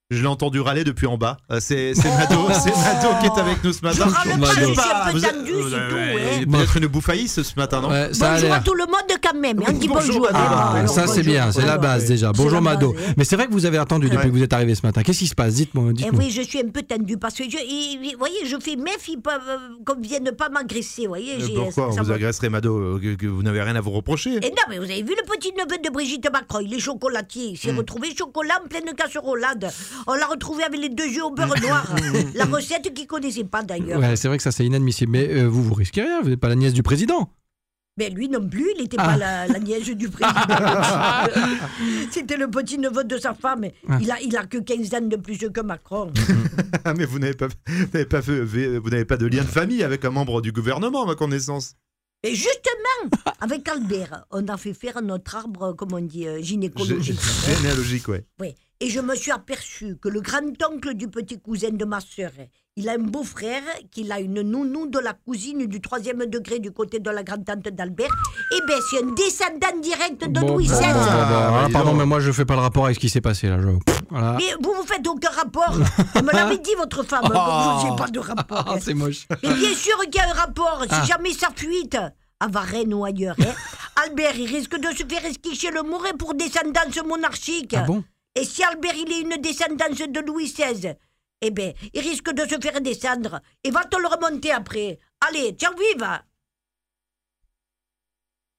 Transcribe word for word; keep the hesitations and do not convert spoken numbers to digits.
Je l'ai entendu râler depuis en bas. Euh, C'est c'est Mado, c'est Mado qui est avec nous ce matin. Je râle pas, je suis un peu Vous êtes- tendu, vous c'est avez- tout, ouais. Peut-être une bouffaïste ce matin, non? Ouais, ça a Bonjour à l'air. tout le monde quand même. On dit Bonjour, bonjour. Mado. Ah, Alors, ça c'est bonjour. bien, c'est la Alors, base déjà. c'est Bonjour la Mado. base, hein. Mais c'est vrai que vous avez attendu depuis Ouais. que vous êtes arrivé ce matin. Qu'est-ce qui se passe? Dites-moi, Eh dites-moi. oui, je suis un peu tendue parce que, je, il- il- vous voyez, je fais méfie pas, euh, qu'on ne vienne pas m'agresser, vous voyez. Euh, j'ai- Pourquoi ça on vous me- agresserait, Mado, euh, que, que vous n'avez rien à vous reprocher? Et non, mais vous avez vu le petit neveu de Brigitte Macron, il est chocolatier. Il s'est Hmm. retrouvé chocolat en pleine casserolade. On l'a retrouvé avec les deux yeux au beurre noir. La recette qu'il ne connaissait pas d'ailleurs. Ouais, c'est vrai que ça c'est inadmissible. Mais euh, vous vous risquez rien, vous n'êtes pas la nièce du président. Mais lui non plus, il n'était Ah. pas la, la nièce du président. C'était le petit neveu de sa femme. Ah. Il a, il a que quinze ans de plus que Macron. Ah, mais vous n'avez pas, vous n'avez pas, fait- vous n'avez pas de lien de famille avec un membre du gouvernement, à ma connaissance. Et justement, avec Albert, on a fait faire notre arbre, comme on dit, euh, gynécologique. Gé- Généalogique, ouais. Oui. Et je me suis aperçu que le grand-oncle du petit cousin de ma sœur, il a un beau-frère, qu'il a une nounou de la cousine du troisième degré du côté de la grand-tante d'Albert. Eh bien, c'est un descendant direct de Bon, Louis bon, seize. bon, bon, bon, Ah, voilà, dis pardon, donc. mais moi je fais pas le rapport avec ce qui s'est passé là. Je... Pff, voilà. Mais vous, vous faites aucun rapport. Vous me l'avez dit, votre femme. Oh. Donc, je n'ai pas de rapport. Ah, c'est moche. Mais bien sûr qu'il y a un rapport. Si Ah. jamais ça fuite, à Varennes ou ailleurs, hein, Albert, il risque de se faire esquicher le mouret pour descendance monarchique. Ah bon? Et si Albert, il est une descendance de Louis seize, eh bien, il risque de se faire descendre. Et va te le remonter après. Allez, tiens, vive!